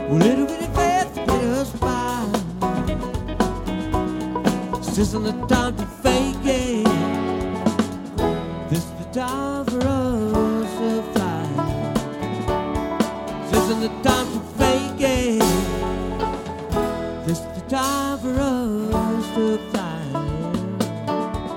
A little bit of faith to get us by. This isn't the time to fake it. This is the time for us to fly. This isn't the time to fake it. This is the time for us to fly.